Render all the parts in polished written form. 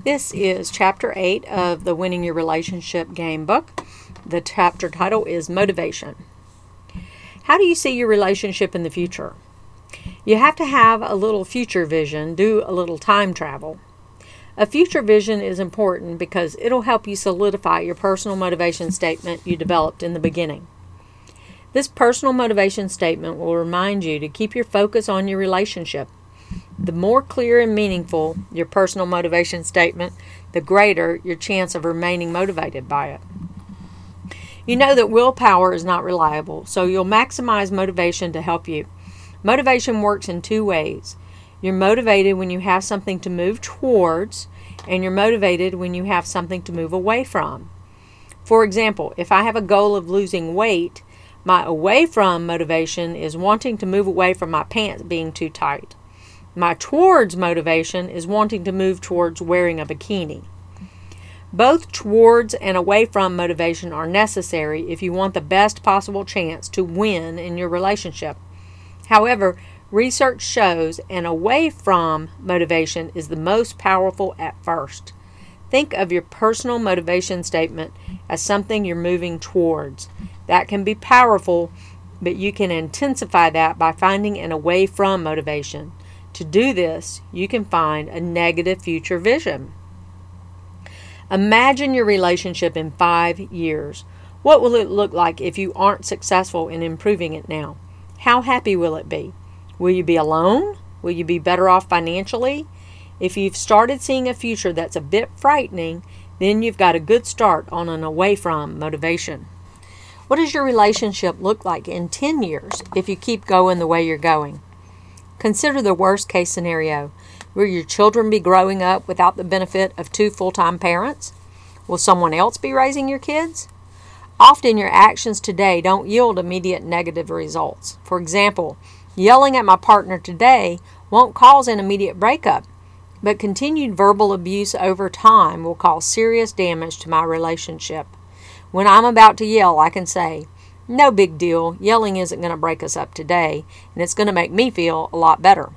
This is Chapter 8 of the Winning Your Relationship Game book. The chapter title is Motivation. How do you see your relationship in the future? You have to have a little future vision, do a little time travel. A future vision is important because it'll help you solidify your personal motivation statement you developed in the beginning. This personal motivation statement will remind you to keep your focus on your relationship. The more clear and meaningful your personal motivation statement, the greater your chance of remaining motivated by it. You know that willpower is not reliable, so you'll maximize motivation to help you. Motivation works in two ways. You're motivated when you have something to move towards, and you're motivated when you have something to move away from. For example, if I have a goal of losing weight, my away from motivation is wanting to move away from my pants being too tight. My towards motivation is wanting to move towards wearing a bikini. Both towards and away from motivation are necessary if you want the best possible chance to win in your relationship. However, research shows an away from motivation is the most powerful at first. Think of your personal motivation statement as something you're moving towards. That can be powerful, but you can intensify that by finding an away from motivation. To do this, you can find a negative future vision. Imagine your relationship in 5 years. What will it look like if you aren't successful in improving it now? How happy will it be? Will you be alone? Will you be better off financially? If you've started seeing a future that's a bit frightening, then you've got a good start on an away from motivation. What does your relationship look like in 10 years if you keep going the way you're going? Consider the worst case scenario. Will your children be growing up without the benefit of 2 full-time parents? Will someone else be raising your kids? Often your actions today don't yield immediate negative results. For example, yelling at my partner today won't cause an immediate breakup, but continued verbal abuse over time will cause serious damage to my relationship. When I'm about to yell, I can say, "No big deal, yelling isn't going to break us up today, and it's going to make me feel a lot better."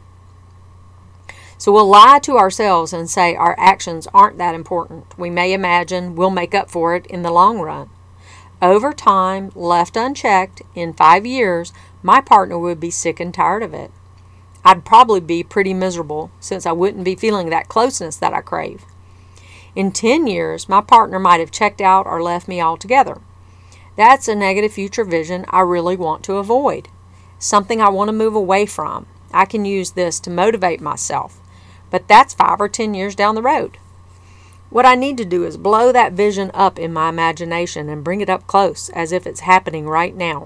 So we'll lie to ourselves and say our actions aren't that important. We may imagine we'll make up for it in the long run. Over time, left unchecked, in 5 years, my partner would be sick and tired of it. I'd probably be pretty miserable since I wouldn't be feeling that closeness that I crave. In 10 years, my partner might have checked out or left me altogether. That's a negative future vision I really want to avoid. Something I want to move away from. I can use this to motivate myself. But that's 5 or 10 years down the road. What I need to do is blow that vision up in my imagination and bring it up close as if it's happening right now.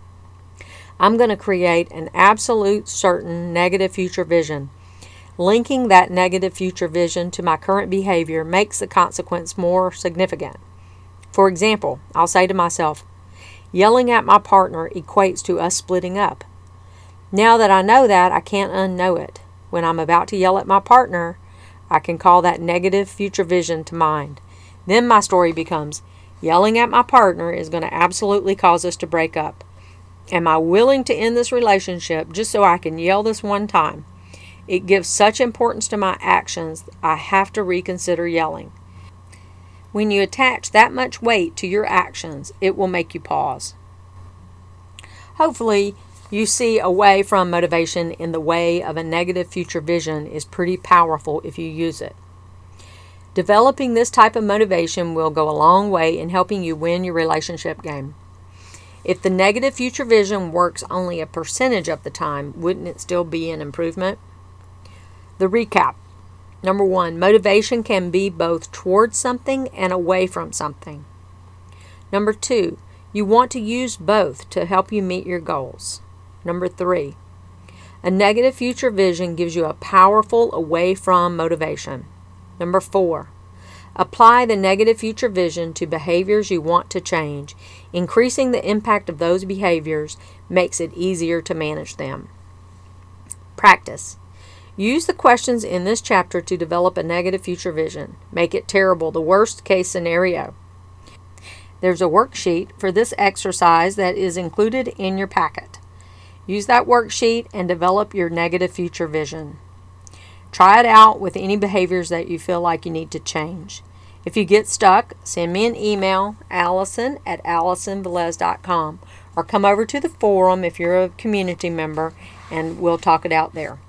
I'm going to create an absolute certain negative future vision. Linking that negative future vision to my current behavior makes the consequence more significant. For example, I'll say to myself, yelling at my partner equates to us splitting up. Now that I know that, I can't unknow it. When I'm about to yell at my partner, I can call that negative future vision to mind. Then my story becomes, yelling at my partner is going to absolutely cause us to break up. Am I willing to end this relationship just so I can yell this one time? It gives such importance to my actions, I have to reconsider yelling. When you attach that much weight to your actions, it will make you pause. Hopefully, you see away from motivation in the way of a negative future vision is pretty powerful if you use it. Developing this type of motivation will go a long way in helping you win your relationship game. If the negative future vision works only a percentage of the time, wouldn't it still be an improvement? The recap. Number 1, motivation can be both towards something and away from something. Number 2, you want to use both to help you meet your goals. Number 3, a negative future vision gives you a powerful away from motivation. Number 4, apply the negative future vision to behaviors you want to change. Increasing the impact of those behaviors makes it easier to manage them. Practice. Use the questions in this chapter to develop a negative future vision. Make it terrible, the worst case scenario. There's a worksheet for this exercise that is included in your packet. Use that worksheet and develop your negative future vision. Try it out with any behaviors that you feel like you need to change. If you get stuck, send me an email, allison@allisonvelez.com, or come over to the forum if you're a community member, and we'll talk it out there.